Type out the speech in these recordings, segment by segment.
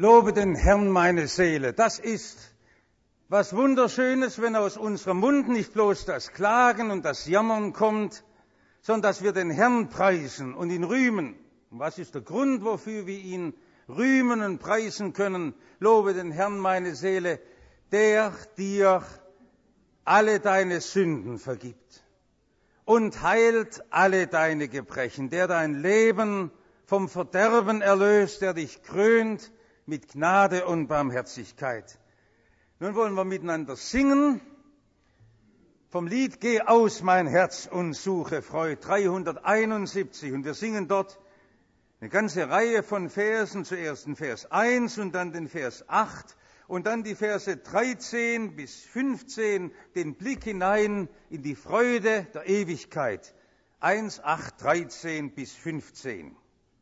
Lobe den Herrn, meine Seele. Das ist was Wunderschönes, wenn aus unserem Mund nicht bloß das Klagen und das Jammern kommt, sondern dass wir den Herrn preisen und ihn rühmen. Und was ist der Grund, wofür wir ihn rühmen und preisen können? Lobe den Herrn, meine Seele, der dir alle deine Sünden vergibt und heilt alle deine Gebrechen, der dein Leben vom Verderben erlöst, der dich krönt mit Gnade und Barmherzigkeit. Nun wollen wir miteinander singen vom Lied Geh aus, mein Herz, und suche Freud, 371. Und wir singen dort eine ganze Reihe von Versen, zuerst den Vers 1 und dann den Vers 8 und dann die Verse 13 bis 15, den Blick hinein in die Freude der Ewigkeit. 1, 8, 13 bis 15.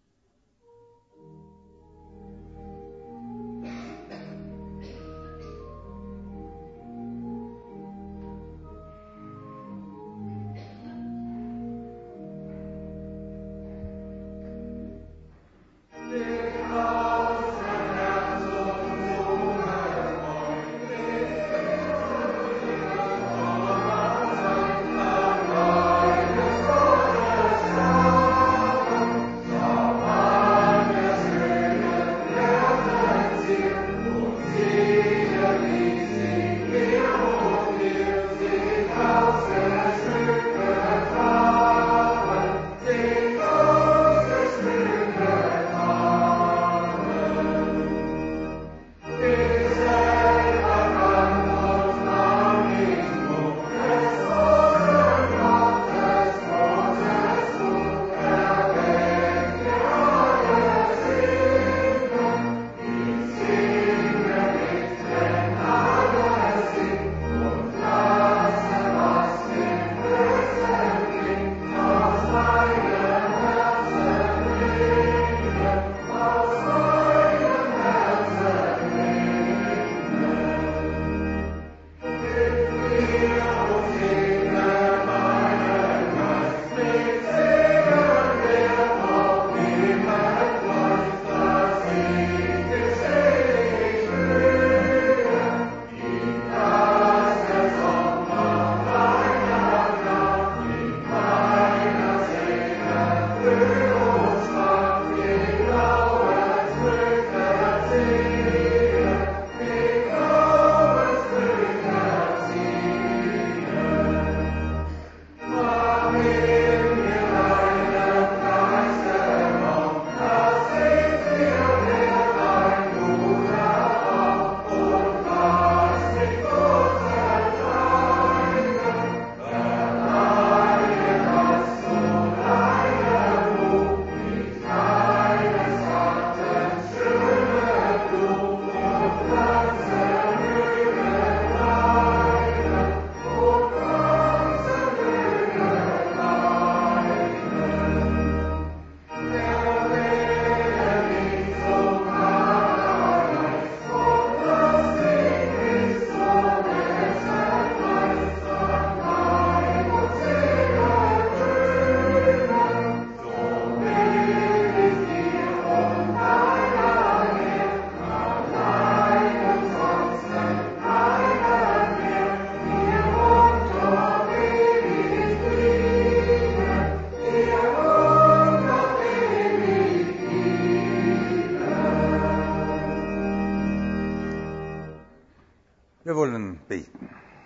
Wir wollen beten.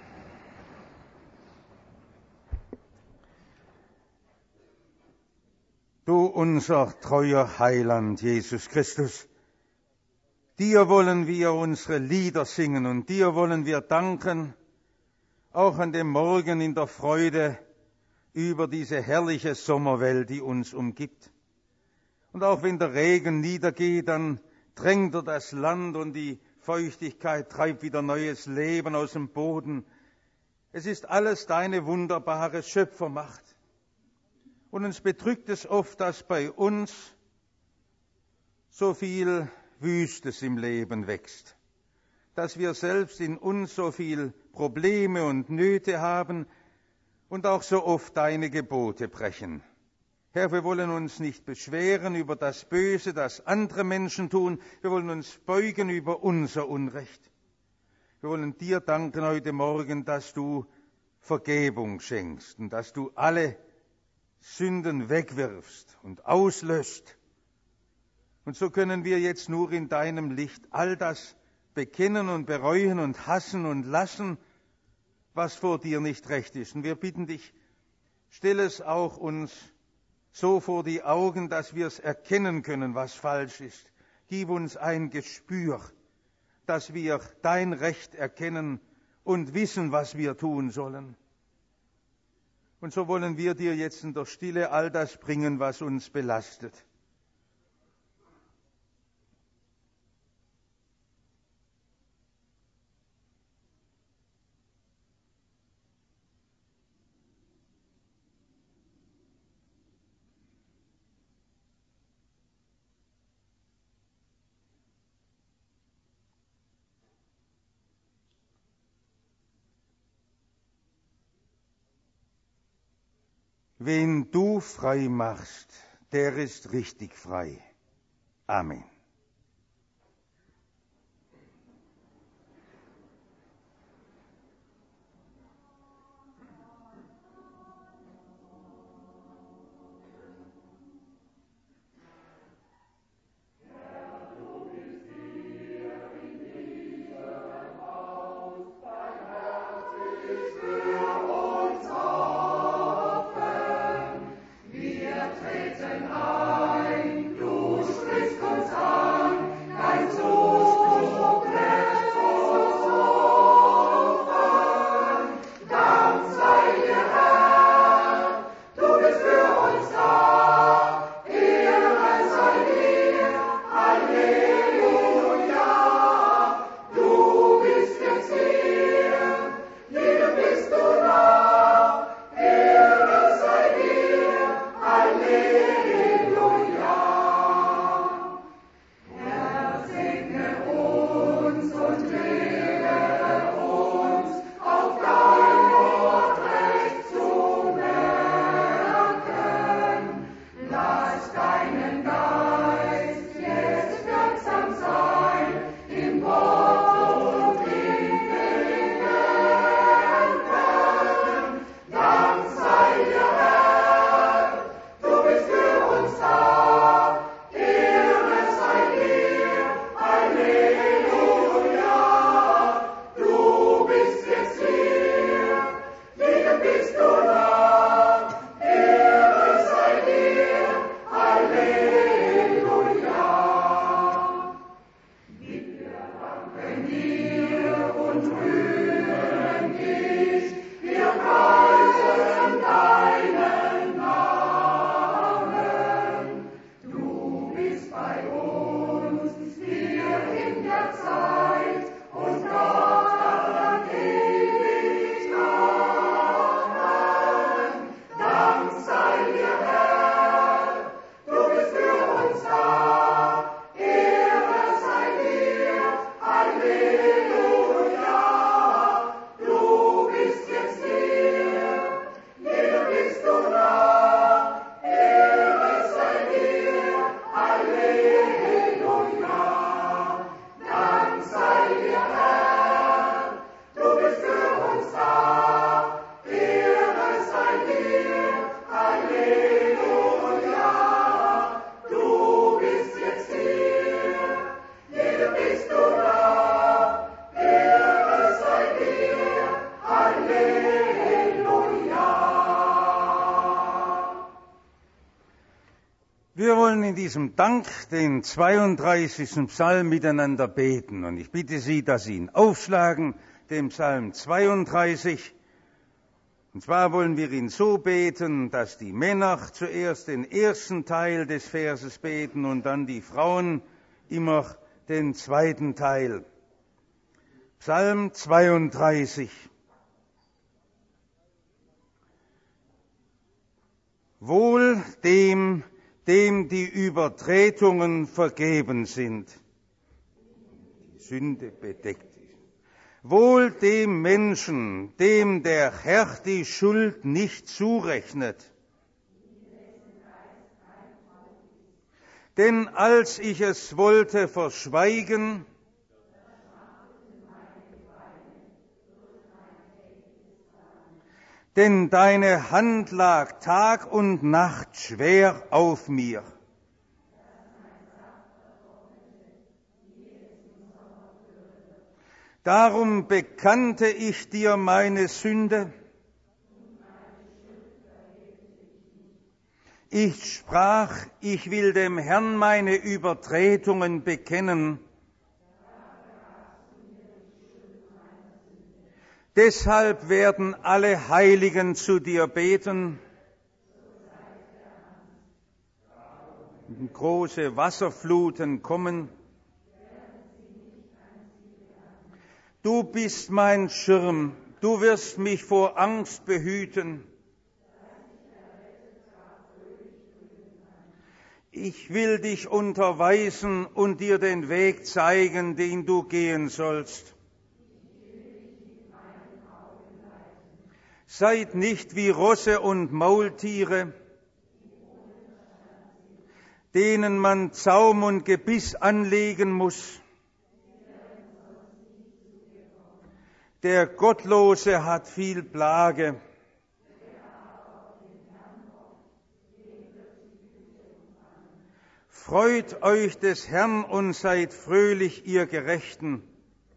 Du unser treuer Heiland, Jesus Christus, dir wollen wir unsere Lieder singen und dir wollen wir danken, auch an dem Morgen in der Freude über diese herrliche Sommerwelt, die uns umgibt. Und auch wenn der Regen niedergeht, dann drängt er das Land und die Feuchtigkeit treibt wieder neues Leben aus dem Boden. Es ist alles deine wunderbare Schöpfermacht. Und uns bedrückt es oft, dass bei uns so viel Wüstes im Leben wächst, dass wir selbst in uns so viel Probleme und Nöte haben und auch so oft deine Gebote brechen. Herr, wir wollen uns nicht beschweren über das Böse, das andere Menschen tun. Wir wollen uns beugen über unser Unrecht. Wir wollen dir danken heute Morgen, dass du Vergebung schenkst und dass du alle Sünden wegwirfst und auslöscht. Und so können wir jetzt nur in deinem Licht all das bekennen und bereuen und hassen und lassen, was vor dir nicht recht ist. Und wir bitten dich, stell es auch uns so vor die Augen, dass wir es erkennen können, was falsch ist. Gib uns ein Gespür, dass wir dein Recht erkennen und wissen, was wir tun sollen. Und so wollen wir dir jetzt in der Stille all das bringen, was uns belastet. Wen du frei machst, der ist richtig frei. Amen. Wir wollen in diesem Dank den 32. Psalm miteinander beten. Und ich bitte Sie, dass Sie ihn aufschlagen, den Psalm 32. Und zwar wollen wir ihn so beten, dass die Männer zuerst den ersten Teil des Verses beten und dann die Frauen immer den zweiten Teil. Psalm 32. Wohl dem die Übertretungen vergeben sind, die Sünde bedeckt ist. Wohl dem Menschen, dem der Herr die Schuld nicht zurechnet. Denn als ich es wollte verschweigen, denn deine Hand lag Tag und Nacht schwer auf mir. Darum bekannte ich dir meine Sünde. Ich sprach, ich will dem Herrn meine Übertretungen bekennen. Deshalb werden alle Heiligen zu dir beten. Große Wasserfluten kommen. Du bist mein Schirm, du wirst mich vor Angst behüten. Ich will dich unterweisen und dir den Weg zeigen, den du gehen sollst. Seid nicht wie Rosse und Maultiere, denen man Zaum und Gebiss anlegen muss. Der Gottlose hat viel Plage. Freut euch des Herrn und seid fröhlich, ihr Gerechten.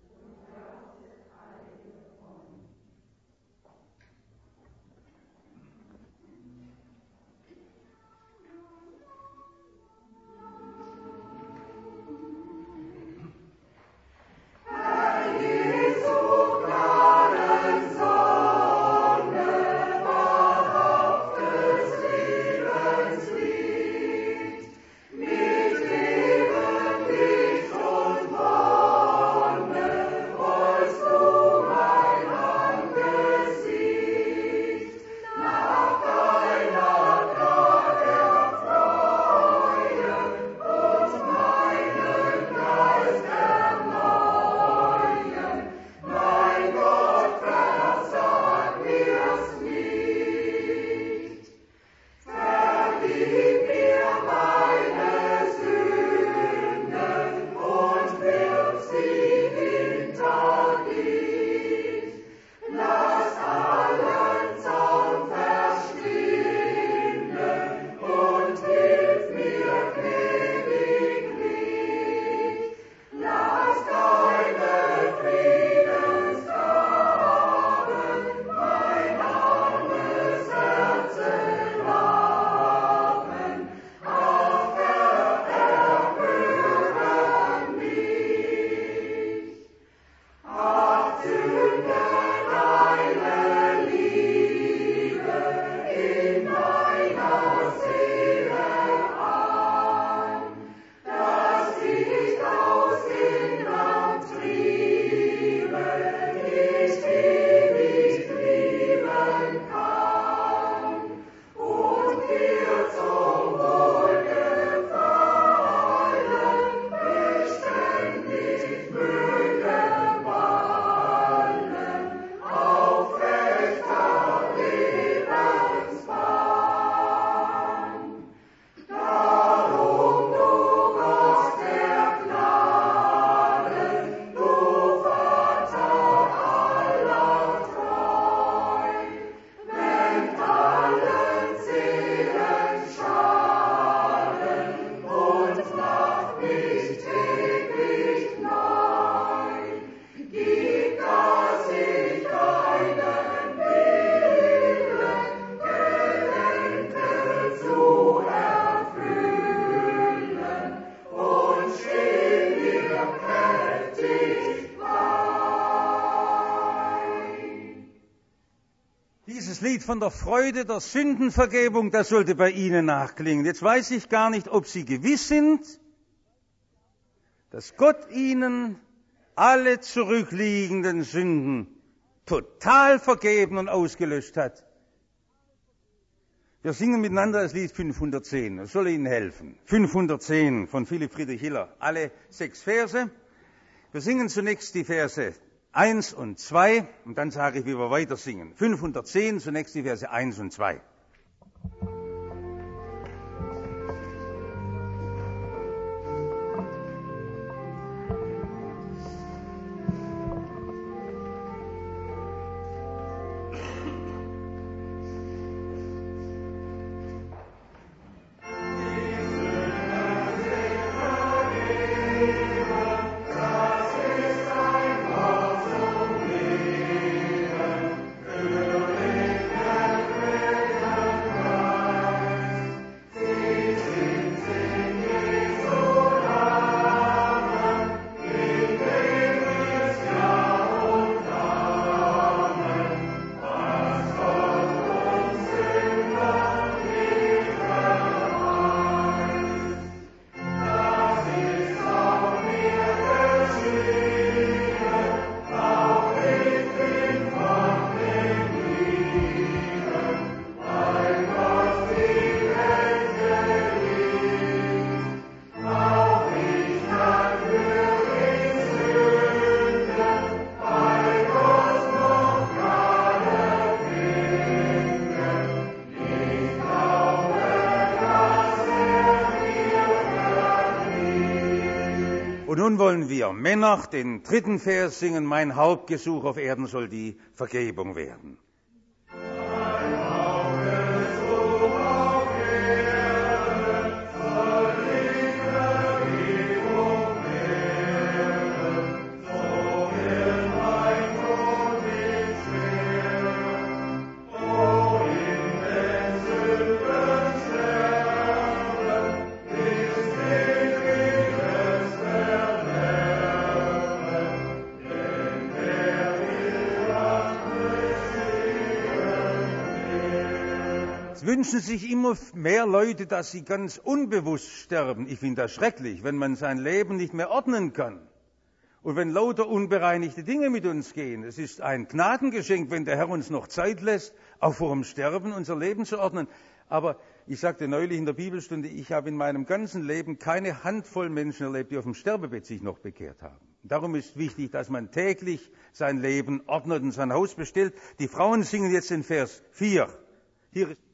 Dieses Lied von der Freude der Sündenvergebung, das sollte bei Ihnen nachklingen. Jetzt weiß ich gar nicht, ob Sie gewiss sind, dass Gott Ihnen alle zurückliegenden Sünden total vergeben und ausgelöscht hat. Wir singen miteinander das Lied 510, das soll Ihnen helfen. 510 von Philipp Friedrich Hiller, alle 6 Verse. Wir singen zunächst die Verse 1 und 2 und dann sage ich, wie wir weiter singen. 510, zunächst die Verse 1 und 2. nun wollen wir Männer den 3. Vers singen. Mein Hauptgesuch auf Erden soll die Vergebung werden. Wünschen sich immer mehr Leute, dass sie ganz unbewusst sterben. Ich finde das schrecklich, wenn man sein Leben nicht mehr ordnen kann. Und wenn lauter unbereinigte Dinge mit uns gehen. Es ist ein Gnadengeschenk, wenn der Herr uns noch Zeit lässt, auch vor dem Sterben unser Leben zu ordnen. Aber ich sagte neulich in der Bibelstunde, ich habe in meinem ganzen Leben keine Handvoll Menschen erlebt, die auf dem Sterbebett sich noch bekehrt haben. Darum ist wichtig, dass man täglich sein Leben ordnet und sein Haus bestellt. Die Frauen singen jetzt den Vers 4. Hier ist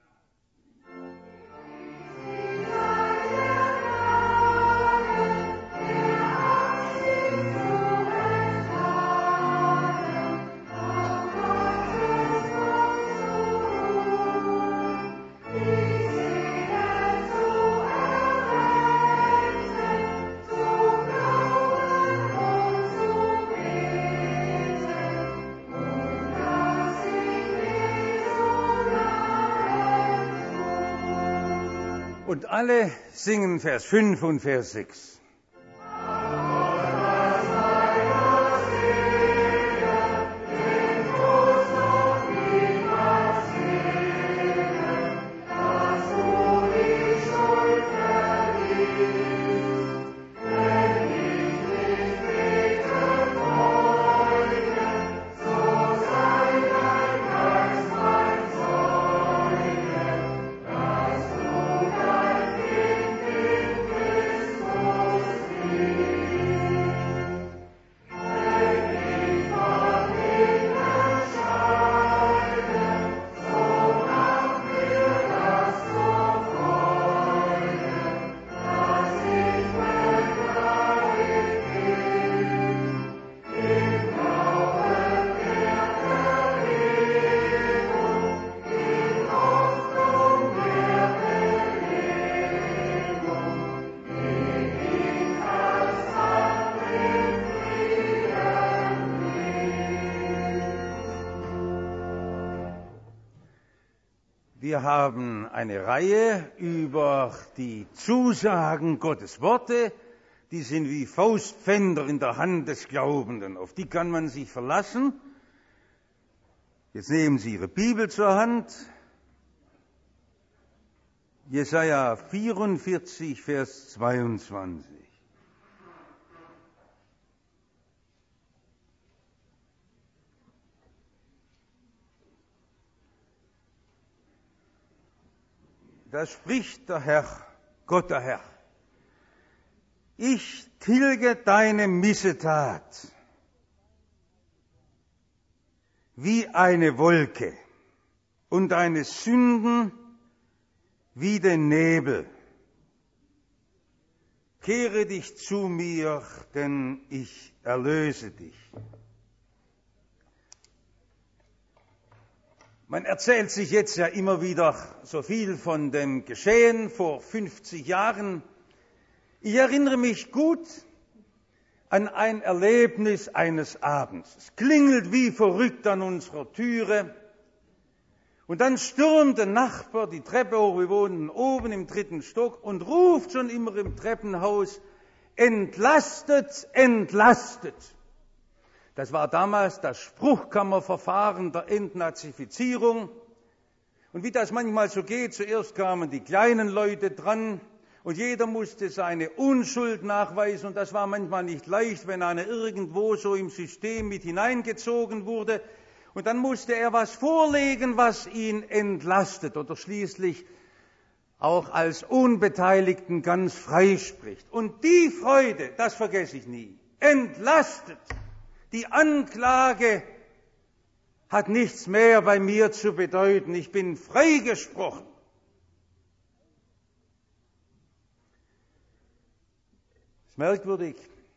Und alle singen Vers 5 und Vers 6. Wir haben eine Reihe über die Zusagen Gottes Worte, die sind wie Faustpfänder in der Hand des Glaubenden, auf die kann man sich verlassen. Jetzt nehmen Sie Ihre Bibel zur Hand, Jesaja 44, Vers 22. Da spricht der Herr, Gott der Herr. Ich tilge deine Missetat wie eine Wolke und deine Sünden wie den Nebel. Kehre dich zu mir, denn ich erlöse dich. Man erzählt sich jetzt ja immer wieder so viel von dem Geschehen vor 50 Jahren. Ich erinnere mich gut an ein Erlebnis eines Abends. Es klingelt wie verrückt an unserer Türe. Und dann stürmt der Nachbar die Treppe hoch, wir wohnen oben im 3. Stock, und ruft schon immer im Treppenhaus, entlastet, entlastet. Das war damals das Spruchkammerverfahren der Entnazifizierung. Und wie das manchmal so geht, zuerst kamen die kleinen Leute dran und jeder musste seine Unschuld nachweisen. Und das war manchmal nicht leicht, wenn einer irgendwo so im System mit hineingezogen wurde. Und dann musste er was vorlegen, was ihn entlastet oder schließlich auch als Unbeteiligten ganz freispricht. Und die Freude, das vergesse ich nie, entlastet. Die Anklage hat nichts mehr bei mir zu bedeuten. Ich bin freigesprochen. Es ist merkwürdig,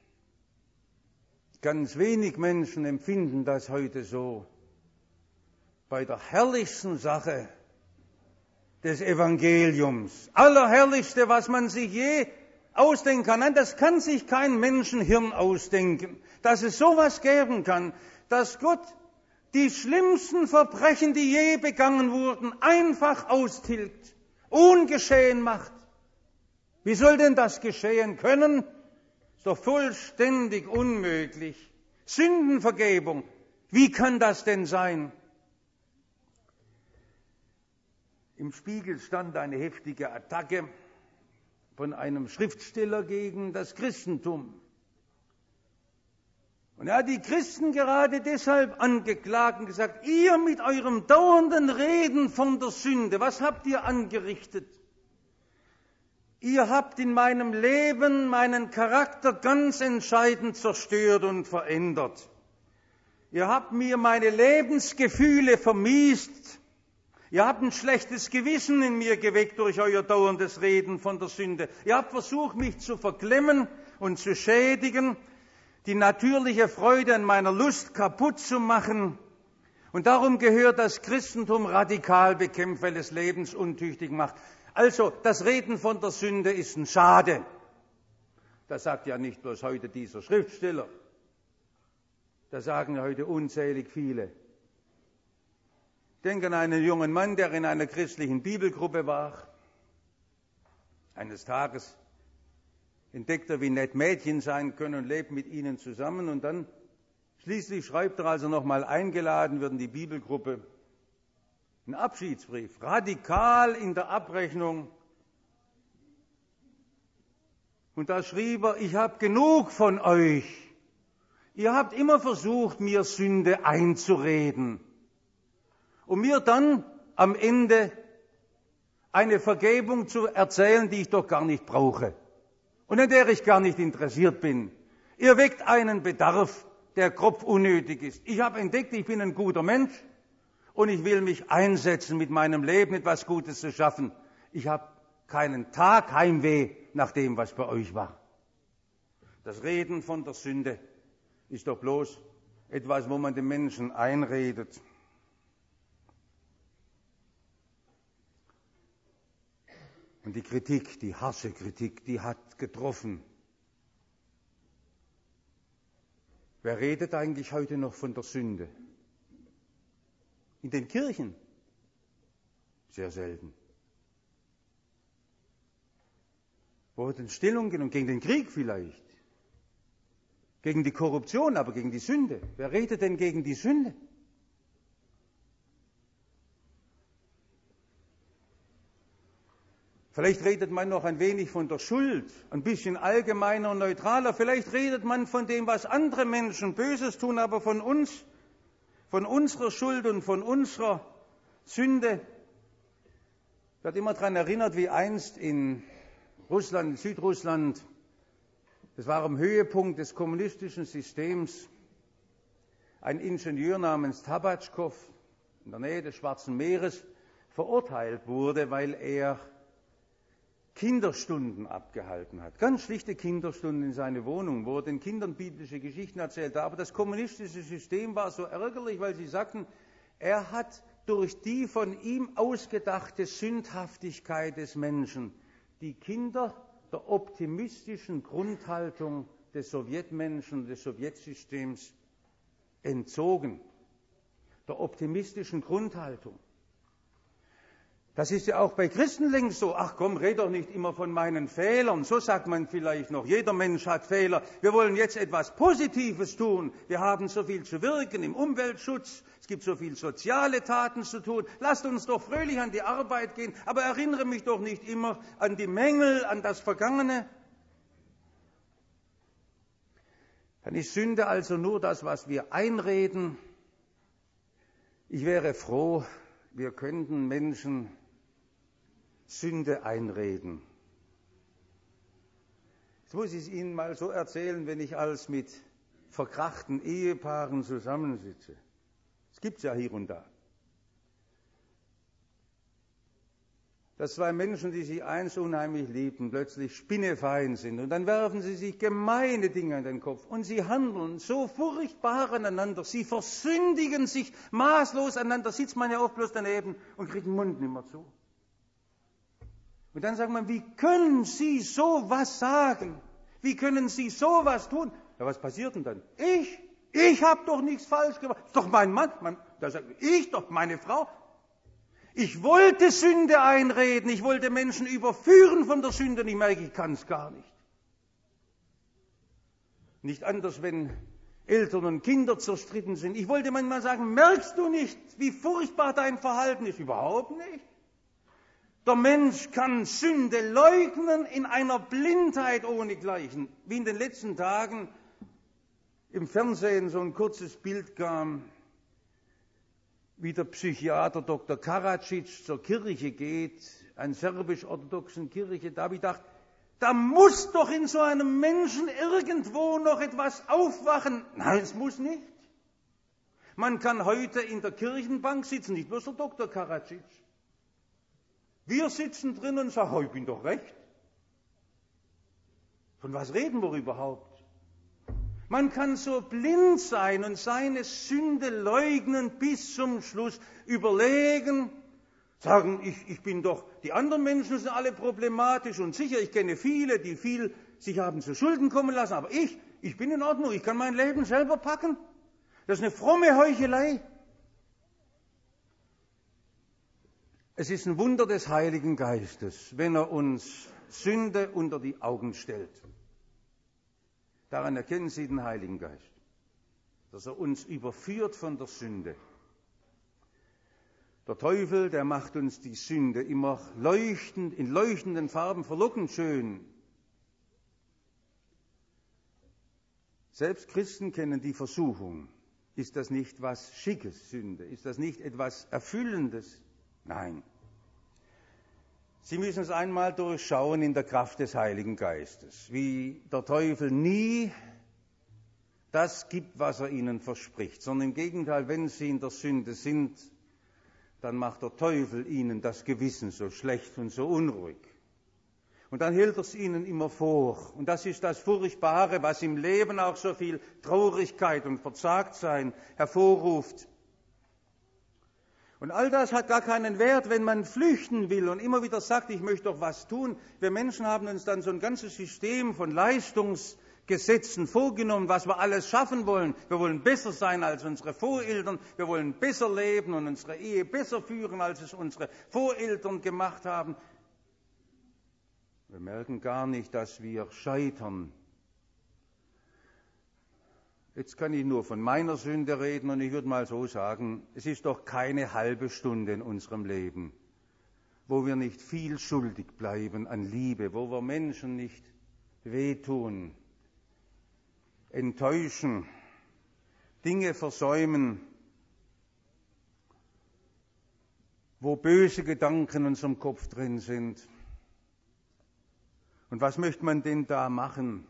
Ganz wenig Menschen empfinden das heute so. Bei der herrlichsten Sache des Evangeliums, allerherrlichste, was man sich je ausdenken kann. Nein, das kann sich kein Menschenhirn ausdenken, dass es sowas geben kann, dass Gott die schlimmsten Verbrechen, die je begangen wurden, einfach austilgt, ungeschehen macht. Wie soll denn das geschehen können? Ist doch vollständig unmöglich. Sündenvergebung, wie kann das denn sein? Im Spiegel stand eine heftige Attacke von einem Schriftsteller gegen das Christentum. Und er hat die Christen gerade deshalb angeklagt und gesagt, ihr mit eurem dauernden Reden von der Sünde, was habt ihr angerichtet? Ihr habt in meinem Leben meinen Charakter ganz entscheidend zerstört und verändert. Ihr habt mir meine Lebensgefühle vermiest. Ihr habt ein schlechtes Gewissen in mir geweckt durch euer dauerndes Reden von der Sünde. Ihr habt versucht, mich zu verklemmen und zu schädigen, die natürliche Freude an meiner Lust kaputt zu machen. Und darum gehört das Christentum radikal bekämpft, weil es lebensuntüchtig macht. Also, das Reden von der Sünde ist ein Schade. Das sagt ja nicht bloß heute dieser Schriftsteller. Das sagen ja heute unzählig viele. Ich denke an einen jungen Mann, der in einer christlichen Bibelgruppe war. Eines Tages entdeckt er, wie nett Mädchen sein können und lebt mit ihnen zusammen. Und dann schließlich schreibt er, als er nochmal eingeladen wird in die Bibelgruppe, einen Abschiedsbrief, radikal in der Abrechnung. Und da schrieb er, ich habe genug von euch. Ihr habt immer versucht, mir Sünde einzureden, um mir dann am Ende eine Vergebung zu erzählen, die ich doch gar nicht brauche und an der ich gar nicht interessiert bin. Ihr weckt einen Bedarf, der grob unnötig ist. Ich habe entdeckt, ich bin ein guter Mensch und ich will mich einsetzen, mit meinem Leben etwas Gutes zu schaffen. Ich habe keinen Tag Heimweh nach dem, was bei euch war. Das Reden von der Sünde ist doch bloß etwas, wo man den Menschen einredet. Und die Kritik, die harsche Kritik, die hat getroffen. Wer redet eigentlich heute noch von der Sünde? In den Kirchen? Sehr selten. Wo wird denn Stellung genommen? Gegen den Krieg vielleicht? Gegen die Korruption, aber gegen die Sünde. Wer redet denn gegen die Sünde? Vielleicht redet man noch ein wenig von der Schuld, ein bisschen allgemeiner und neutraler. Vielleicht redet man von dem, was andere Menschen Böses tun, aber von uns, von unserer Schuld und von unserer Sünde. Ich werde immer daran erinnert, wie einst in Russland, in Südrussland, das war am Höhepunkt des kommunistischen Systems, ein Ingenieur namens Tabatschkow in der Nähe des Schwarzen Meeres verurteilt wurde, weil er Kinderstunden abgehalten hat. Ganz schlichte Kinderstunden in seine Wohnung, wo er den Kindern biblische Geschichten erzählte. Aber das kommunistische System war so ärgerlich, weil sie sagten, er hat durch die von ihm ausgedachte Sündhaftigkeit des Menschen die Kinder der optimistischen Grundhaltung des Sowjetmenschen, des Sowjetsystems entzogen. Der optimistischen Grundhaltung. Das ist ja auch bei Christen längst so. Ach komm, red doch nicht immer von meinen Fehlern. So sagt man vielleicht noch. Jeder Mensch hat Fehler. Wir wollen jetzt etwas Positives tun. Wir haben so viel zu wirken im Umweltschutz. Es gibt so viel soziale Taten zu tun. Lasst uns doch fröhlich an die Arbeit gehen. Aber erinnere mich doch nicht immer an die Mängel, an das Vergangene. Dann ist Sünde also nur das, was wir einreden. Ich wäre froh, wir könnten Menschen Sünde einreden. Jetzt muss ich es Ihnen mal so erzählen, wenn ich als mit verkrachten Ehepaaren zusammensitze. Das gibt es ja hier und da. dass zwei Menschen, die sich einst unheimlich liebten, plötzlich spinnefeind sind. Und dann werfen sie sich gemeine Dinge an den Kopf. Und sie handeln so furchtbar aneinander. Sie versündigen sich maßlos aneinander. Sitzt man ja oft bloß daneben und kriegt den Mund nicht mehr zu. Und dann sagt man, wie können Sie so was sagen? Wie können Sie so was tun? Ja, was passiert denn dann? Ich habe doch nichts falsch gemacht. Das ist doch mein Mann. Da sagt ich doch, meine Frau. Ich wollte Sünde einreden. Ich wollte Menschen überführen von der Sünde. Und ich merke, ich kann es gar nicht. Nicht anders, wenn Eltern und Kinder zerstritten sind. Ich wollte manchmal sagen, merkst du nicht, wie furchtbar dein Verhalten ist? Überhaupt nicht. Der Mensch kann Sünde leugnen in einer Blindheit ohnegleichen. Wie in den letzten Tagen im Fernsehen so ein kurzes Bild kam, wie der Psychiater Dr. Karadzic zur Kirche geht, einer serbisch-orthodoxen Kirche. Da habe ich gedacht, da muss doch in so einem Menschen irgendwo noch etwas aufwachen. Nein, es muss nicht. Man kann heute in der Kirchenbank sitzen, nicht bloß der Dr. Karadzic. Wir sitzen drin und sagen, oh, ich bin doch recht. Von was reden wir überhaupt? Man kann so blind sein und seine Sünde leugnen bis zum Schluss, überlegen, sagen, ich bin doch, die anderen Menschen sind alle problematisch und sicher, ich kenne viele, die viel sich haben zu Schulden kommen lassen, aber ich bin in Ordnung, ich kann mein Leben selber packen. Das ist eine fromme Heuchelei. Es ist ein Wunder des Heiligen Geistes, wenn er uns Sünde unter die Augen stellt. Daran erkennen Sie den Heiligen Geist, dass er uns überführt von der Sünde. Der Teufel, der macht uns die Sünde immer leuchtend, in leuchtenden Farben verlockend schön. Selbst Christen kennen die Versuchung. Ist das nicht was Schickes, Sünde? Ist das nicht etwas Erfüllendes? Nein. Sie müssen es einmal durchschauen in der Kraft des Heiligen Geistes, wie der Teufel nie das gibt, was er ihnen verspricht, sondern im Gegenteil, wenn sie in der Sünde sind, dann macht der Teufel ihnen das Gewissen so schlecht und so unruhig. Und dann hält er es ihnen immer vor. Und das ist das Furchtbare, was im Leben auch so viel Traurigkeit und Verzagtsein hervorruft. Und all das hat gar keinen Wert, wenn man flüchten will und immer wieder sagt, ich möchte doch was tun. Wir Menschen haben uns dann so ein ganzes System von Leistungsgesetzen vorgenommen, was wir alles schaffen wollen. Wir wollen besser sein als unsere Voreltern, wir wollen besser leben und unsere Ehe besser führen, als es unsere Voreltern gemacht haben. Wir merken gar nicht, dass wir scheitern. Jetzt kann ich nur von meiner Sünde reden und ich würde mal so sagen, es ist doch keine halbe Stunde in unserem Leben, wo wir nicht viel schuldig bleiben an Liebe, wo wir Menschen nicht wehtun, enttäuschen, Dinge versäumen, wo böse Gedanken in unserem Kopf drin sind. Und was möchte man denn da machen?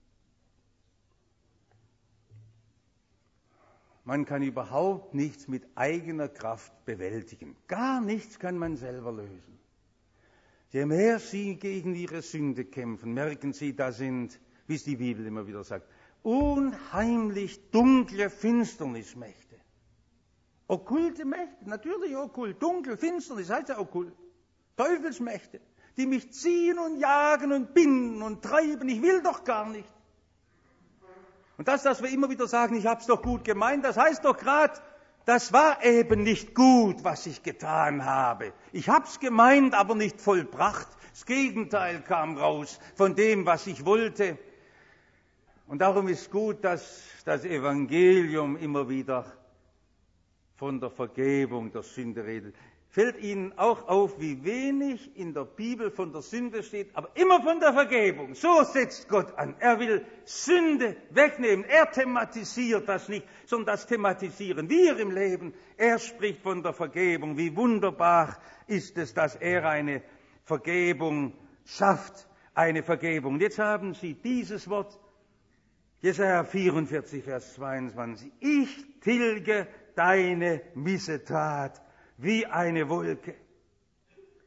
Man kann überhaupt nichts mit eigener Kraft bewältigen. Gar nichts kann man selber lösen. Je mehr Sie gegen Ihre Sünde kämpfen, merken Sie, da sind, wie es die Bibel immer wieder sagt, unheimlich dunkle Finsternismächte. Okkulte Mächte, natürlich okkult, dunkel, Finsternis heißt ja okkult. Teufelsmächte, die mich ziehen und jagen und binden und treiben. Ich will doch gar nicht. Und das, dass wir immer wieder sagen, ich habe es doch gut gemeint, das heißt doch gerade, das war eben nicht gut, was ich getan habe. Ich habe es gemeint, aber nicht vollbracht. Das Gegenteil kam raus von dem, was ich wollte. Und darum ist gut, dass das Evangelium immer wieder von der Vergebung der Sünde redet. Fällt Ihnen auch auf, wie wenig in der Bibel von der Sünde steht, aber immer von der Vergebung. So setzt Gott an. Er will Sünde wegnehmen. Er thematisiert das nicht, sondern das thematisieren wir im Leben. Er spricht von der Vergebung. Wie wunderbar ist es, dass er eine Vergebung schafft. Eine Vergebung. Und jetzt haben Sie dieses Wort, Jesaja 44, Vers 22. Ich tilge deine Missetat wie eine Wolke.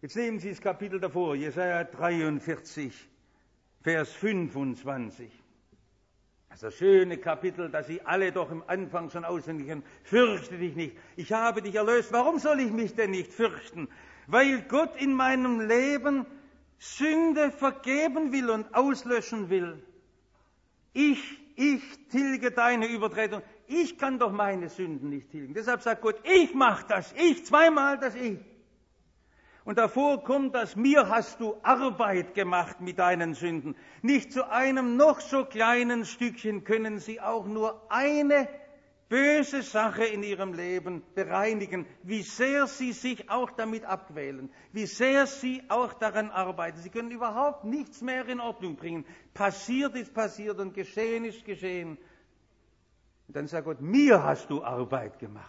Jetzt nehmen Sie das Kapitel davor, Jesaja 43, Vers 25. Das ist das schöne Kapitel, das Sie alle doch im Anfang schon auswendig kennen. Fürchte dich nicht, ich habe dich erlöst. Warum soll ich mich denn nicht fürchten? Weil Gott in meinem Leben Sünde vergeben will und auslöschen will. Ich tilge deine Übertretung. Ich kann doch meine Sünden nicht tilgen. Deshalb sagt Gott, ich mach das. Ich, zweimal das Ich. Und davor kommt das, mir hast du Arbeit gemacht mit deinen Sünden. Nicht zu einem noch so kleinen Stückchen können sie auch nur eine böse Sache in ihrem Leben bereinigen, wie sehr sie sich auch damit abquälen, wie sehr sie auch daran arbeiten. Sie können überhaupt nichts mehr in Ordnung bringen. Passiert ist passiert und geschehen ist geschehen. Und dann sagt Gott, mir hast du Arbeit gemacht.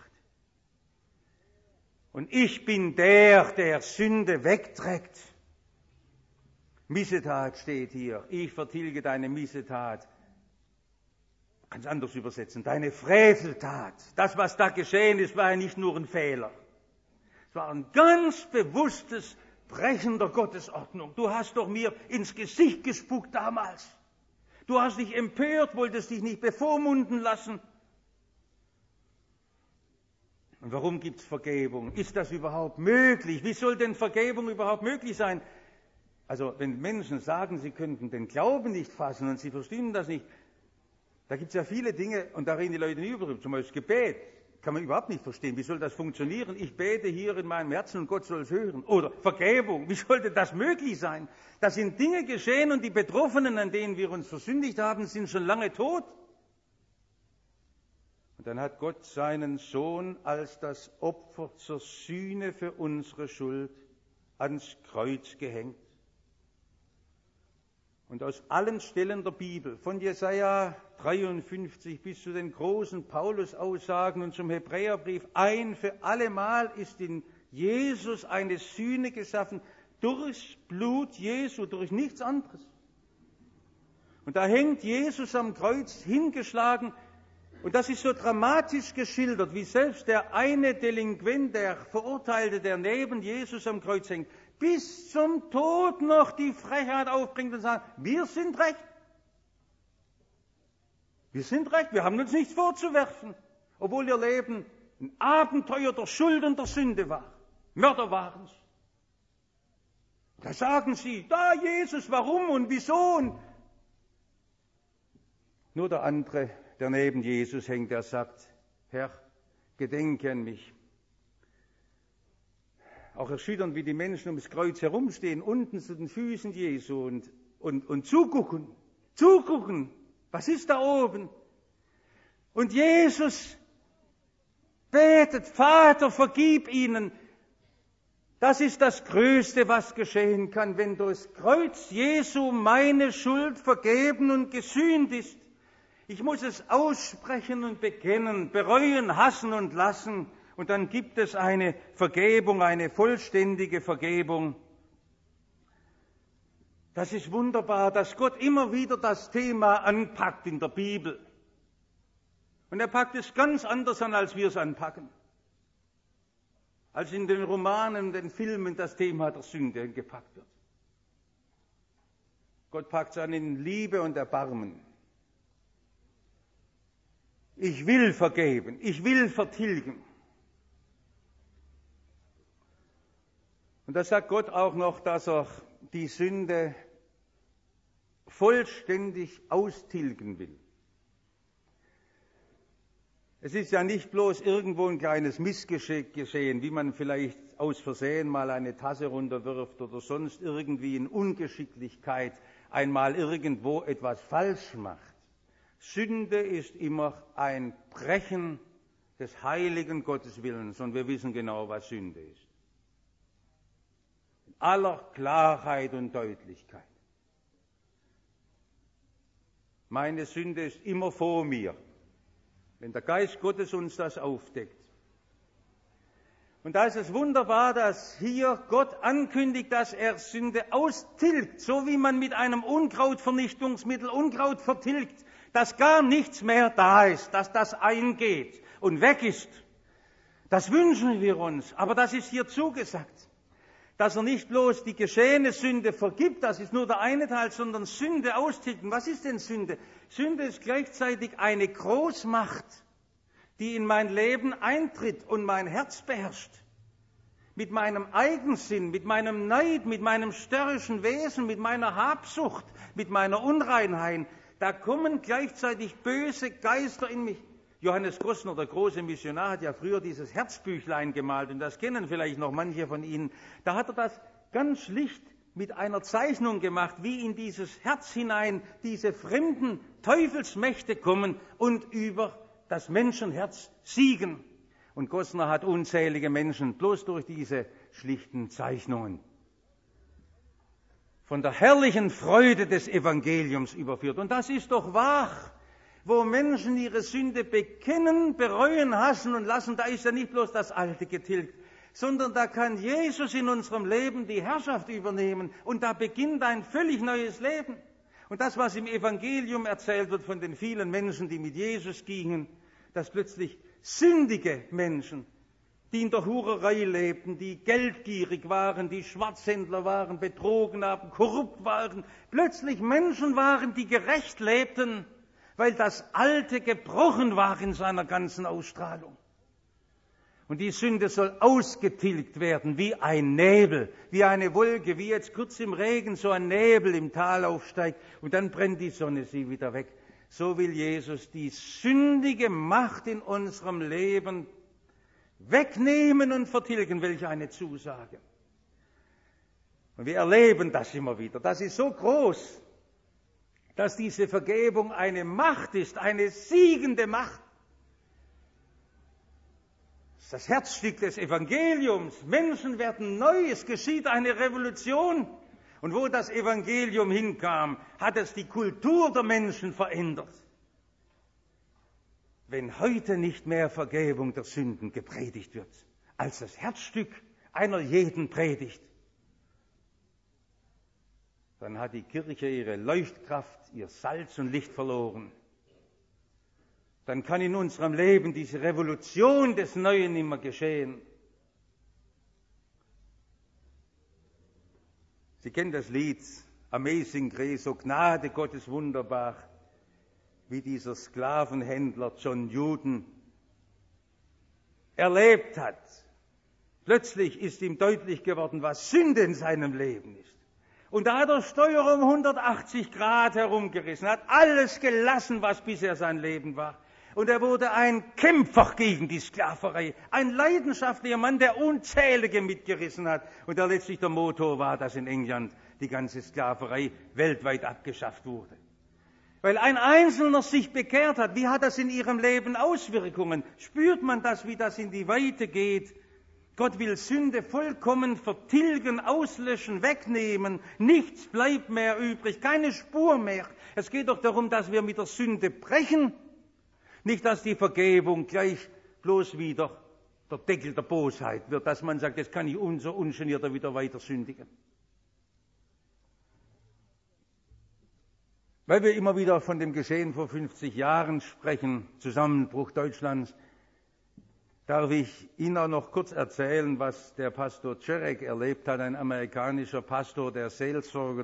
Und ich bin der Sünde wegträgt. Missetat steht hier. Ich vertilge deine Missetat. Man kann es anders übersetzen. Deine Freveltat. Das, was da geschehen ist, war ja nicht nur ein Fehler. Es war ein ganz bewusstes Brechen der Gottesordnung. Du hast doch mir ins Gesicht gespuckt damals. Du hast dich empört, wolltest dich nicht bevormunden lassen. Und warum gibt es Vergebung? Ist das überhaupt möglich? Wie soll denn Vergebung überhaupt möglich sein? Also wenn Menschen sagen, sie könnten den Glauben nicht fassen und sie verstehen das nicht, da gibt es ja viele Dinge und da reden die Leute nie über, zum Beispiel Gebet. Kann man überhaupt nicht verstehen. Wie soll das funktionieren? Ich bete hier in meinem Herzen und Gott soll es hören. Oder Vergebung. Wie sollte das möglich sein? Da sind Dinge geschehen und die Betroffenen, an denen wir uns versündigt haben, sind schon lange tot. Und dann hat Gott seinen Sohn als das Opfer zur Sühne für unsere Schuld ans Kreuz gehängt. Und aus allen Stellen der Bibel, von Jesaja 53 bis zu den großen Paulus-Aussagen und zum Hebräerbrief, ein für allemal ist in Jesus eine Sühne geschaffen, durchs Blut Jesu, durch nichts anderes. Und da hängt Jesus am Kreuz hingeschlagen. Und das ist so dramatisch geschildert, wie selbst der eine Delinquent, der Verurteilte, der neben Jesus am Kreuz hängt, bis zum Tod noch die Frechheit aufbringt und sagt, wir sind recht. Wir sind recht, wir haben uns nichts vorzuwerfen, obwohl ihr Leben ein Abenteuer der Schuld und der Sünde war. Mörder waren es. Da sagen sie, da Jesus, warum und wieso? Und nur der andere, der neben Jesus hängt, der sagt, Herr, gedenke an mich. Auch erschütternd, wie die Menschen ums Kreuz herumstehen, unten zu den Füßen Jesu und zugucken. Was ist da oben? Und Jesus betet, Vater, vergib ihnen. Das ist das Größte, was geschehen kann, wenn durchs Kreuz Jesu meine Schuld vergeben und gesühnt ist. Ich muss es aussprechen und bekennen, bereuen, hassen und lassen. Und dann gibt es eine Vergebung, eine vollständige Vergebung. Das ist wunderbar, dass Gott immer wieder das Thema anpackt in der Bibel. Und er packt es ganz anders an, als wir es anpacken. Als in den Romanen, den Filmen das Thema der Sünde gepackt wird. Gott packt es an in Liebe und Erbarmen. Ich will vergeben, ich will vertilgen. Und da sagt Gott auch noch, dass er die Sünde vollständig austilgen will. Es ist ja nicht bloß irgendwo ein kleines Missgeschick geschehen, wie man vielleicht aus Versehen mal eine Tasse runterwirft oder sonst irgendwie in Ungeschicklichkeit einmal irgendwo etwas falsch macht. Sünde ist immer ein Brechen des heiligen Gotteswillens und wir wissen genau, was Sünde ist. In aller Klarheit und Deutlichkeit. Meine Sünde ist immer vor mir, wenn der Geist Gottes uns das aufdeckt. Und da ist es wunderbar, dass hier Gott ankündigt, dass er Sünde austilgt, so wie man mit einem Unkrautvernichtungsmittel Unkraut vertilgt, dass gar nichts mehr da ist, dass das eingeht und weg ist. Das wünschen wir uns, aber das ist hier zugesagt. Dass er nicht bloß die geschehene Sünde vergibt, das ist nur der eine Teil, sondern Sünde austilgt. Was ist denn Sünde? Sünde ist gleichzeitig eine Großmacht, die in mein Leben eintritt und mein Herz beherrscht. Mit meinem Eigensinn, mit meinem Neid, mit meinem störrischen Wesen, mit meiner Habsucht, mit meiner Unreinheit. Da kommen gleichzeitig böse Geister in mich. Johannes Gossner, der große Missionar, hat ja früher dieses Herzbüchlein gemalt, und das kennen vielleicht noch manche von Ihnen. Da hat er das ganz schlicht mit einer Zeichnung gemacht, wie in dieses Herz hinein diese fremden Teufelsmächte kommen und über das Menschenherz siegen. Und Gossner hat unzählige Menschen bloß durch diese schlichten Zeichnungen von der herrlichen Freude des Evangeliums überführt. Und das ist doch wahr. Wo Menschen ihre Sünde bekennen, bereuen, hassen und lassen, da ist ja nicht bloß das Alte getilgt, sondern da kann Jesus in unserem Leben die Herrschaft übernehmen und da beginnt ein völlig neues Leben. Und das, was im Evangelium erzählt wird von den vielen Menschen, die mit Jesus gingen, dass plötzlich sündige Menschen, die in der Hurerei lebten, die geldgierig waren, die Schwarzhändler waren, betrogen haben, korrupt waren, plötzlich Menschen waren, die gerecht lebten, weil das Alte gebrochen war in seiner ganzen Ausstrahlung. Und die Sünde soll ausgetilgt werden wie ein Nebel, wie eine Wolke, wie jetzt kurz im Regen so ein Nebel im Tal aufsteigt und dann brennt die Sonne sie wieder weg. So will Jesus die sündige Macht in unserem Leben wegnehmen und vertilgen. Welch eine Zusage. Und wir erleben das immer wieder. Das ist so groß, dass diese Vergebung eine Macht ist, eine siegende Macht. Das ist das Herzstück des Evangeliums. Menschen werden neu, es geschieht eine Revolution. Und wo das Evangelium hinkam, hat es die Kultur der Menschen verändert. Wenn heute nicht mehr Vergebung der Sünden gepredigt wird, als das Herzstück einer jeden Predigt, dann hat die Kirche ihre Leuchtkraft, ihr Salz und Licht verloren. Dann kann in unserem Leben diese Revolution des Neuen immer geschehen. Sie kennen das Lied Amazing Grace, so Gnade Gottes wunderbar, wie dieser Sklavenhändler John Newton erlebt hat. Plötzlich ist ihm deutlich geworden, was Sünde in seinem Leben ist. Und da hat er Steuer um 180 Grad herumgerissen, hat alles gelassen, was bisher sein Leben war. Und er wurde ein Kämpfer gegen die Sklaverei, ein leidenschaftlicher Mann, der Unzählige mitgerissen hat und der letztlich der Motor war, dass in England die ganze Sklaverei weltweit abgeschafft wurde. Weil ein Einzelner sich bekehrt hat, wie hat das in ihrem Leben Auswirkungen? Spürt man das, wie das in die Weite geht? Gott will Sünde vollkommen vertilgen, auslöschen, wegnehmen. Nichts bleibt mehr übrig, keine Spur mehr. Es geht doch darum, dass wir mit der Sünde brechen. Nicht, dass die Vergebung gleich bloß wieder der Deckel der Bosheit wird, dass man sagt, jetzt kann ich so ungenierter wieder weiter sündigen. Weil wir immer wieder von dem Geschehen vor 50 Jahren sprechen, Zusammenbruch Deutschlands, darf ich Ihnen auch noch kurz erzählen, was der Pastor Czerek erlebt hat, ein amerikanischer Pastor, der Seelsorger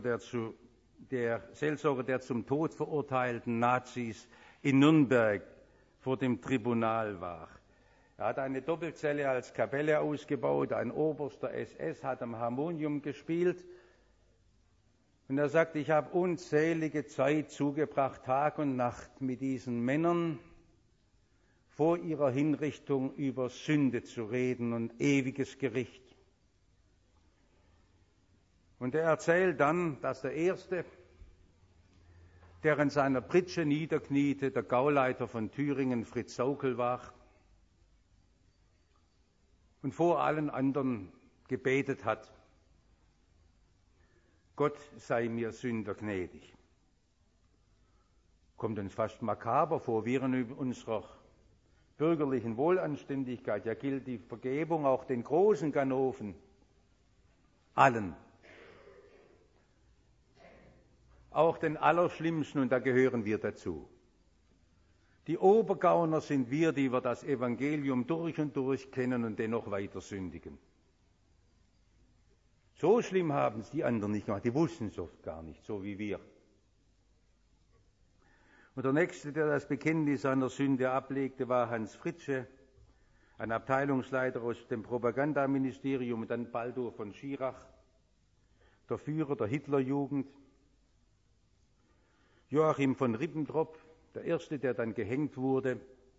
der zum Tod verurteilten Nazis in Nürnberg vor dem Tribunal war. Er hat eine Doppelzelle als Kapelle ausgebaut, ein oberster SS hat am Harmonium gespielt. Und er sagt, ich habe unzählige Zeit zugebracht, Tag und Nacht mit diesen Männern, vor ihrer Hinrichtung über Sünde zu reden und ewiges Gericht. Und er erzählt dann, dass der Erste, der in seiner Pritsche niederkniete, der Gauleiter von Thüringen, Fritz Saukel, war und vor allen anderen gebetet hat, Gott sei mir Sünder gnädig. Kommt uns fast makaber vor, wir in unserer bürgerlichen Wohlanständigkeit, ja gilt die Vergebung auch den großen Ganoven, allen. Auch den Allerschlimmsten, und da gehören wir dazu. Die Obergauner sind wir, die wir das Evangelium durch und durch kennen und dennoch weiter sündigen. So schlimm haben es die anderen nicht gemacht. Die wussten es oft gar nicht, so wie wir. Und der Nächste, der das Bekenntnis seiner Sünde ablegte, war Hans Fritzsche, ein Abteilungsleiter aus dem Propagandaministerium und dann Baldur von Schirach, der Führer der Hitlerjugend. Joachim von Ribbentrop, der Erste, der dann gehängt wurde,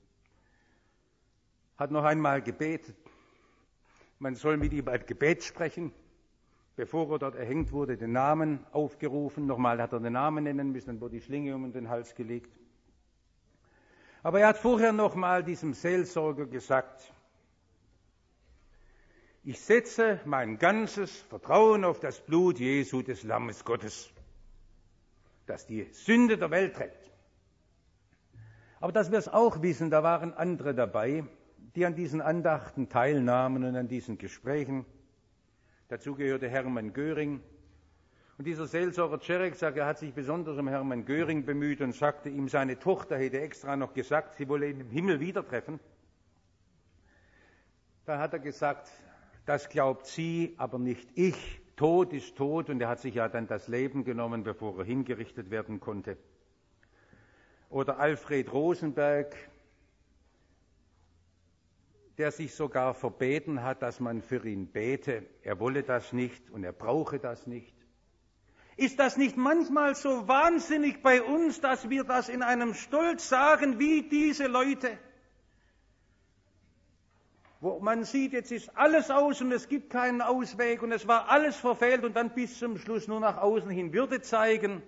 hat noch einmal gebetet. Man soll mit ihm ein Gebet sprechen. Bevor er dort erhängt wurde, den Namen aufgerufen. Nochmal hat er den Namen nennen müssen, dann wurde die Schlinge um den Hals gelegt. Aber er hat vorher nochmal diesem Seelsorger gesagt, ich setze mein ganzes Vertrauen auf das Blut Jesu, des Lammes Gottes, das die Sünde der Welt trägt. Aber dass wir es auch wissen, da waren andere dabei, die an diesen Andachten teilnahmen und an diesen Gesprächen. Dazu gehörte Hermann Göring. Und dieser Seelsorger Czerek sagt, er hat sich besonders um Hermann Göring bemüht und sagte ihm, seine Tochter hätte extra noch gesagt, sie wolle ihn im Himmel wieder treffen. Da hat er gesagt, das glaubt sie, aber nicht ich. Tod ist tot. Und er hat sich ja dann das Leben genommen, bevor er hingerichtet werden konnte. Oder Alfred Rosenberg, der sich sogar verbeten hat, dass man für ihn bete. Er wolle das nicht und er brauche das nicht. Ist das nicht manchmal so wahnsinnig bei uns, dass wir das in einem Stolz sagen, wie diese Leute? Wo man sieht, jetzt ist alles aus und es gibt keinen Ausweg und es war alles verfehlt und dann bis zum Schluss nur nach außen hin Würde zeigen.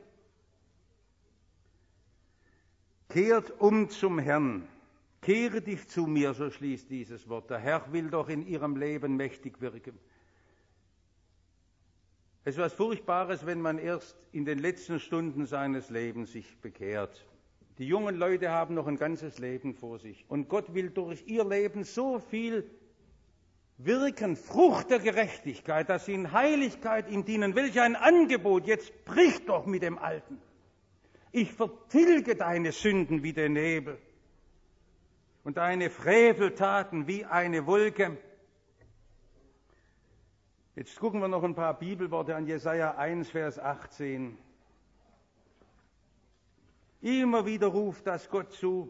Kehrt um zum Herrn. Kehre dich zu mir, so schließt dieses Wort. Der Herr will doch in ihrem Leben mächtig wirken. Es ist was Furchtbares, wenn man erst in den letzten Stunden seines Lebens sich bekehrt. Die jungen Leute haben noch ein ganzes Leben vor sich. Und Gott will durch ihr Leben so viel wirken, Frucht der Gerechtigkeit, dass sie in Heiligkeit ihm dienen. Welch ein Angebot, jetzt brich doch mit dem Alten. Ich vertilge deine Sünden wie der Nebel und deine Freveltaten wie eine Wolke. Jetzt gucken wir noch ein paar Bibelworte an Jesaja 1, Vers 18. Immer wieder ruft das Gott zu.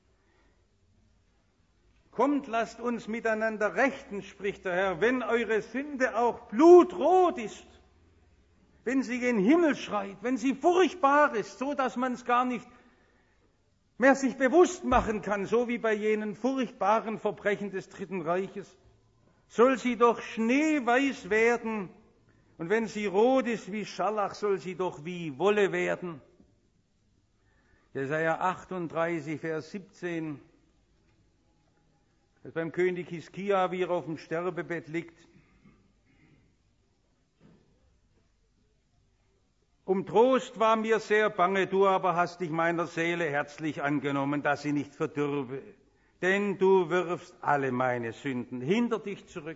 Kommt, lasst uns miteinander rechten, spricht der Herr, wenn eure Sünde auch blutrot ist, wenn sie gen Himmel schreit, wenn sie furchtbar ist, so dass man es gar nicht mehr sich bewusst machen kann, so wie bei jenen furchtbaren Verbrechen des Dritten Reiches, soll sie doch schneeweiß werden, und wenn sie rot ist wie Scharlach, soll sie doch wie Wolle werden. Jesaja 38, Vers 17, das beim König Hiskia, wie er auf dem Sterbebett liegt. Um Trost war mir sehr bange, du aber hast dich meiner Seele herzlich angenommen, dass sie nicht verdürbe. Denn du wirfst alle meine Sünden hinter dich zurück.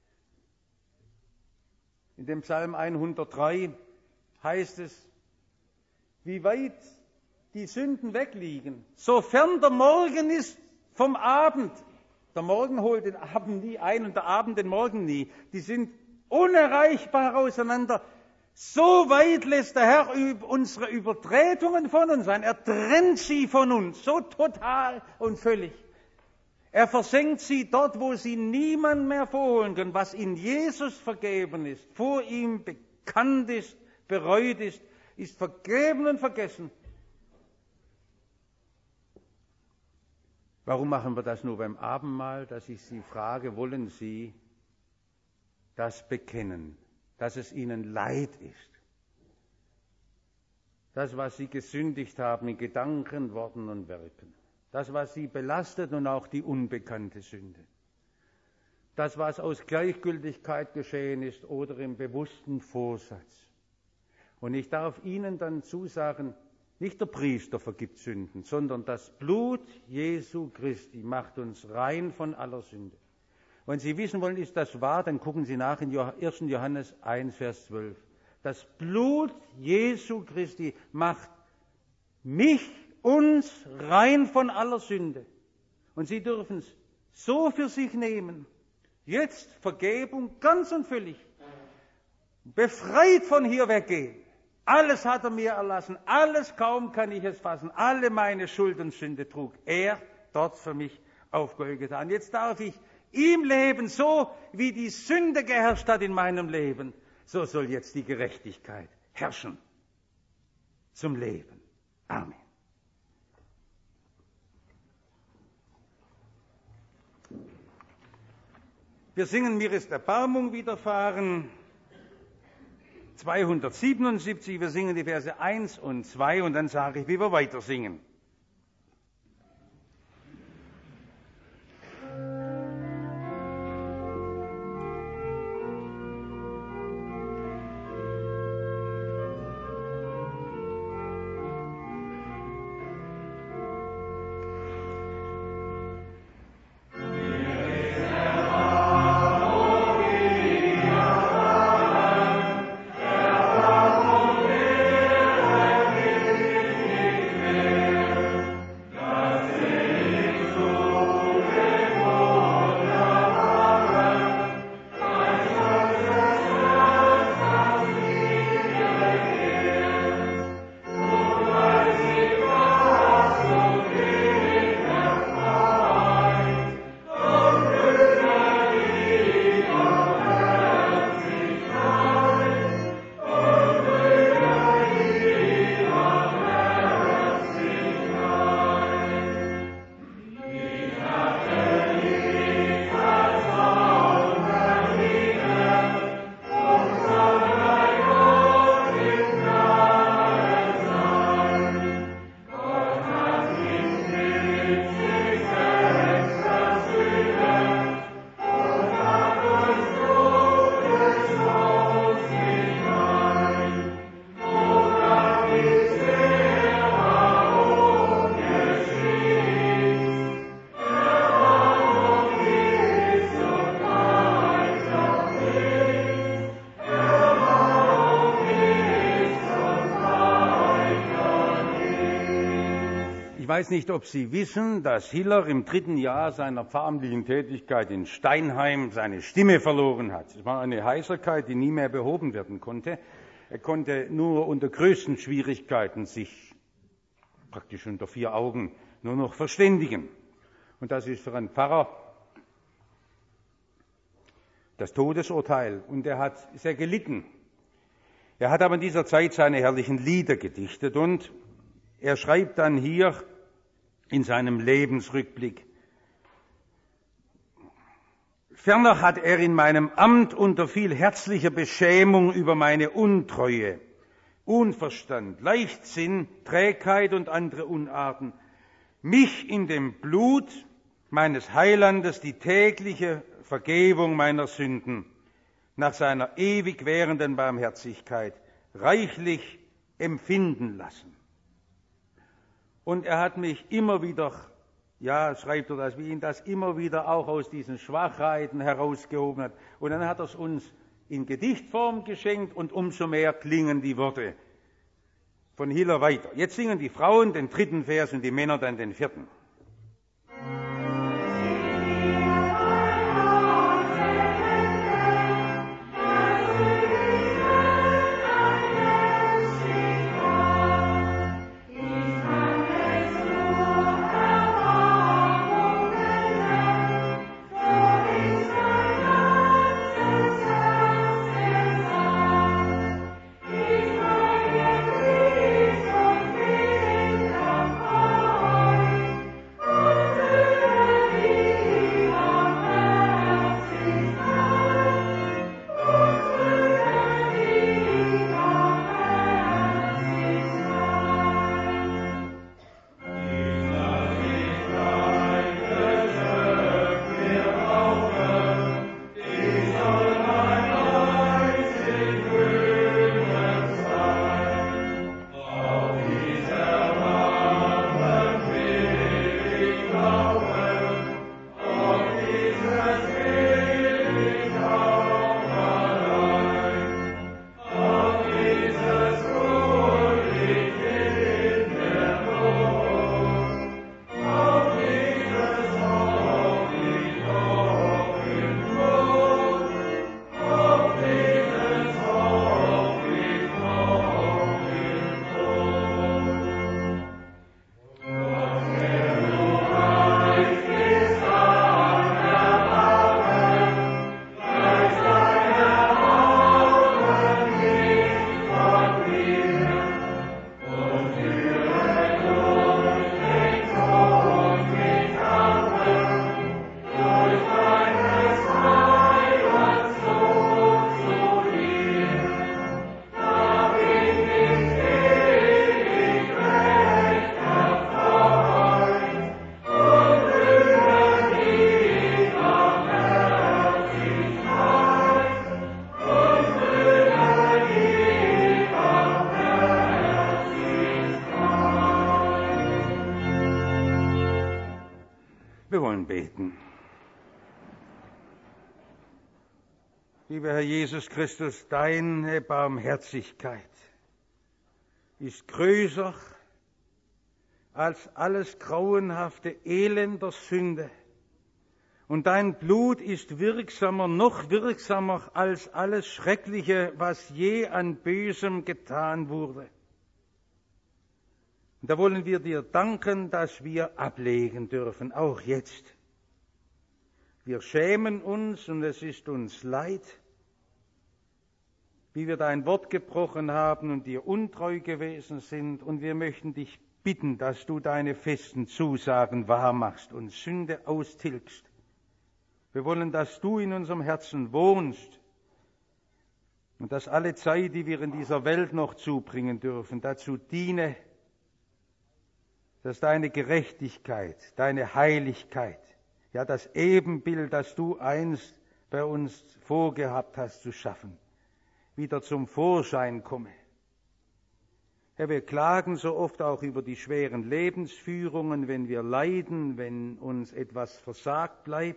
In dem Psalm 103 heißt es, wie weit die Sünden wegliegen, sofern der Morgen ist vom Abend. Der Morgen holt den Abend nie ein und der Abend den Morgen nie. Die sind unerreichbar auseinander. So weit lässt der Herr unsere Übertretungen von uns sein. Er trennt sie von uns, so total und völlig. Er versenkt sie dort, wo sie niemand mehr vorholen kann. Was in Jesus vergeben ist, vor ihm bekannt ist, bereut ist, ist vergeben und vergessen. Warum machen wir das nur beim Abendmahl? Dass ich Sie frage, wollen Sie das bekennen, dass es Ihnen leid ist? Das, was Sie gesündigt haben in Gedanken, Worten und Werken. Das, was Sie belastet und auch die unbekannte Sünde. Das, was aus Gleichgültigkeit geschehen ist oder im bewussten Vorsatz. Und ich darf Ihnen dann zusagen, nicht der Priester vergibt Sünden, sondern das Blut Jesu Christi macht uns rein von aller Sünde. Wenn Sie wissen wollen, ist das wahr, dann gucken Sie nach in 1. Johannes 1, Vers 12. Das Blut Jesu Christi macht uns rein von aller Sünde. Und Sie dürfen es so für sich nehmen. Jetzt Vergebung ganz und völlig. befreit von hier weggehen. Alles hat er mir erlassen, alles, kaum kann ich es fassen, alle meine Schuld und Sünde trug er dort für mich auf Golgatha. Und jetzt darf ich ihm leben, so wie die Sünde geherrscht hat in meinem Leben, so soll jetzt die Gerechtigkeit herrschen zum Leben. Amen. Wir singen Mir ist Erbarmung widerfahren, 277, wir singen die Verse 1 und 2 und dann sage ich, wie wir weiter singen. Ich weiß nicht, ob Sie wissen, dass Hiller im 3. Jahr seiner pfarramtlichen Tätigkeit in Steinheim seine Stimme verloren hat. Es war eine Heiserkeit, die nie mehr behoben werden konnte. Er konnte nur unter größten Schwierigkeiten sich praktisch unter 4 Augen nur noch verständigen. Und das ist für einen Pfarrer das Todesurteil. Und er hat sehr gelitten. Er hat aber in dieser Zeit seine herrlichen Lieder gedichtet und er schreibt dann hier in seinem Lebensrückblick: Ferner hat er in meinem Amt unter viel herzlicher Beschämung über meine Untreue, Unverstand, Leichtsinn, Trägheit und andere Unarten mich in dem Blut meines Heilandes die tägliche Vergebung meiner Sünden nach seiner ewig währenden Barmherzigkeit reichlich empfinden lassen. Und er hat mich immer wieder, ja, schreibt er das, wie ihn das immer wieder auch aus diesen Schwachheiten herausgehoben hat. Und dann hat er es uns in Gedichtform geschenkt und umso mehr klingen die Worte von Hiller weiter. Jetzt singen die Frauen den 3. Vers und die Männer dann den 4. Wir wollen beten. Lieber Herr Jesus Christus, deine Barmherzigkeit ist größer als alles grauenhafte Elend der Sünde. Und dein Blut ist wirksamer, noch wirksamer als alles Schreckliche, was je an Bösem getan wurde. Und da wollen wir dir danken, dass wir ablegen dürfen, auch jetzt. Wir schämen uns und es ist uns leid, wie wir dein Wort gebrochen haben und dir untreu gewesen sind. Und wir möchten dich bitten, dass du deine festen Zusagen wahrmachst und Sünde austilgst. Wir wollen, dass du in unserem Herzen wohnst und dass alle Zeit, die wir in dieser Welt noch zubringen dürfen, dazu diene, dass deine Gerechtigkeit, deine Heiligkeit, ja das Ebenbild, das du einst bei uns vorgehabt hast zu schaffen, wieder zum Vorschein komme. Herr, wir klagen so oft auch über die schweren Lebensführungen, wenn wir leiden, wenn uns etwas versagt bleibt.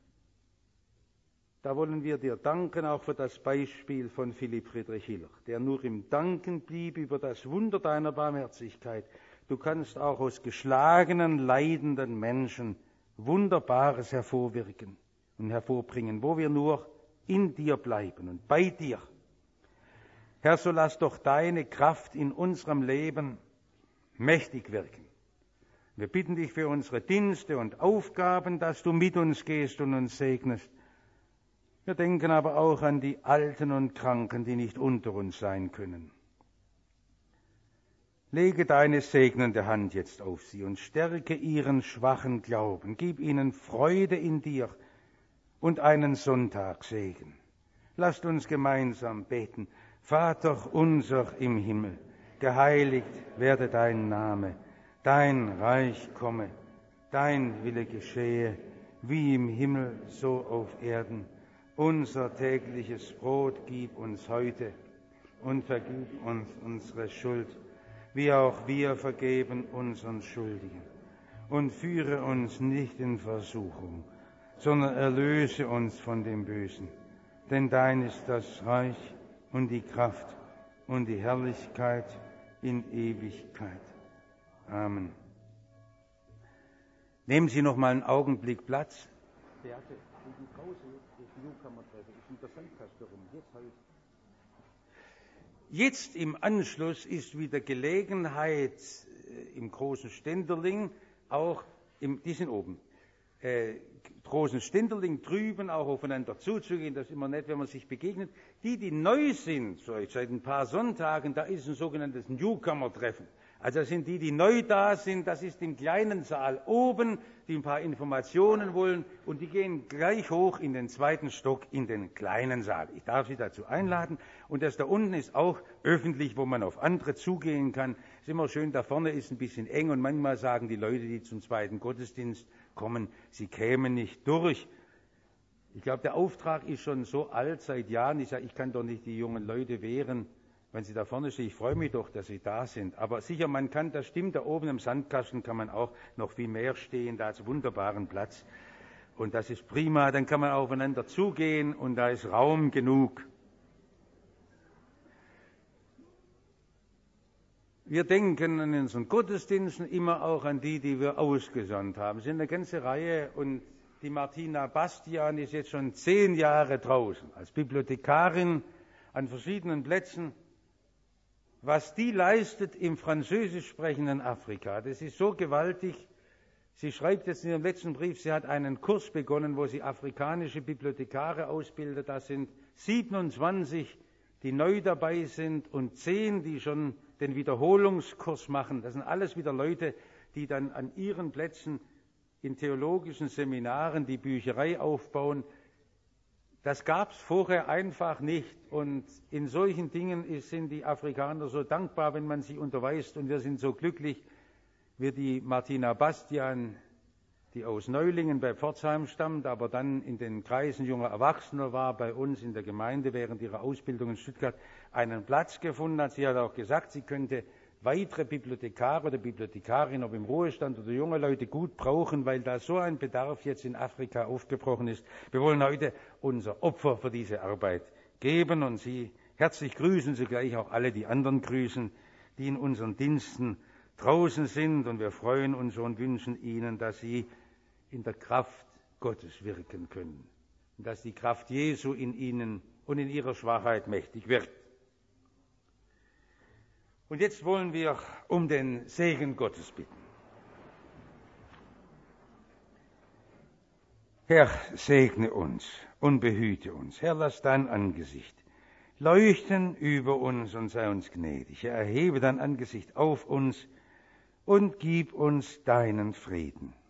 Da wollen wir dir danken, auch für das Beispiel von Philipp Friedrich Hiller, der nur im Danken blieb über das Wunder deiner Barmherzigkeit. Du kannst auch aus geschlagenen, leidenden Menschen Wunderbares hervorwirken und hervorbringen, wo wir nur in dir bleiben und bei dir. Herr, so lass doch deine Kraft in unserem Leben mächtig wirken. Wir bitten dich für unsere Dienste und Aufgaben, dass du mit uns gehst und uns segnest. Wir denken aber auch an die Alten und Kranken, die nicht unter uns sein können. Lege deine segnende Hand jetzt auf sie und stärke ihren schwachen Glauben. Gib ihnen Freude in dir und einen Sonntagssegen. Lasst uns gemeinsam beten. Vater unser im Himmel, geheiligt werde dein Name, dein Reich komme, dein Wille geschehe, wie im Himmel, so auf Erden. Unser tägliches Brot gib uns heute und vergib uns unsere Schuld, wie auch wir vergeben unseren Schuldigen. Und führe uns nicht in Versuchung, sondern erlöse uns von dem Bösen. Denn dein ist das Reich und die Kraft und die Herrlichkeit in Ewigkeit. Amen. Nehmen Sie noch mal einen Augenblick Platz. Beate, die draußen das Newcomer-Treffen ist in der Sandkaste rum. Jetzt im Anschluss ist wieder Gelegenheit im großen Ständerling, auch die sind oben, großen Ständerling drüben auch aufeinander zuzugehen. Das ist immer nett, wenn man sich begegnet. Die neu sind, seit ein paar Sonntagen, da ist ein sogenanntes Newcomer-Treffen. Also das sind die neu da sind, das ist im kleinen Saal oben, die ein paar Informationen wollen und die gehen gleich hoch in den zweiten Stock in den kleinen Saal. Ich darf Sie dazu einladen und das da unten ist auch öffentlich, wo man auf andere zugehen kann. Ist immer schön, da vorne ist ein bisschen eng und manchmal sagen die Leute, die zum zweiten Gottesdienst kommen, sie kämen nicht durch. Ich glaube, der Auftrag ist schon so alt seit Jahren. Ich sage, ich kann doch nicht die jungen Leute wehren, wenn sie da vorne stehen. Ich freue mich doch, dass sie da sind. Aber sicher, man kann, das stimmt, da oben im Sandkasten kann man auch noch viel mehr stehen. Da ist wunderbaren Platz. Und das ist prima. Dann kann man aufeinander zugehen und da ist Raum genug. Wir denken in unseren Gottesdiensten immer auch an die wir ausgesandt haben. Es sind eine ganze Reihe und die Martina Bastian ist jetzt schon 10 Jahre draußen als Bibliothekarin an verschiedenen Plätzen. Was die leistet im französisch sprechenden Afrika, das ist so gewaltig. Sie schreibt jetzt in ihrem letzten Brief, sie hat einen Kurs begonnen, wo sie afrikanische Bibliothekare ausbildet. Da sind 27, die neu dabei sind und 10, die schon den Wiederholungskurs machen. Das sind alles wieder Leute, die dann an ihren Plätzen in theologischen Seminaren die Bücherei aufbauen. Das gab es vorher einfach nicht. Und in solchen Dingen sind die Afrikaner so dankbar, wenn man sie unterweist. Und wir sind so glücklich, wie die Martina Bastian, die aus Neulingen bei Pforzheim stammt, aber dann in den Kreisen junger Erwachsener war, bei uns in der Gemeinde während ihrer Ausbildung in Stuttgart einen Platz gefunden hat. Sie hat auch gesagt, sie könnte weitere Bibliothekare oder Bibliothekarinnen, ob im Ruhestand oder junge Leute, gut brauchen, weil da so ein Bedarf jetzt in Afrika aufgebrochen ist. Wir wollen heute unser Opfer für diese Arbeit geben und Sie herzlich grüßen, zugleich auch alle die anderen grüßen, die in unseren Diensten draußen sind. Und wir freuen uns und wünschen Ihnen, dass Sie in der Kraft Gottes wirken können. Und dass die Kraft Jesu in Ihnen und in Ihrer Schwachheit mächtig wird. Und jetzt wollen wir um den Segen Gottes bitten. Herr, segne uns und behüte uns. Herr, lass dein Angesicht leuchten über uns und sei uns gnädig. Herr, erhebe dein Angesicht auf uns und gib uns deinen Frieden.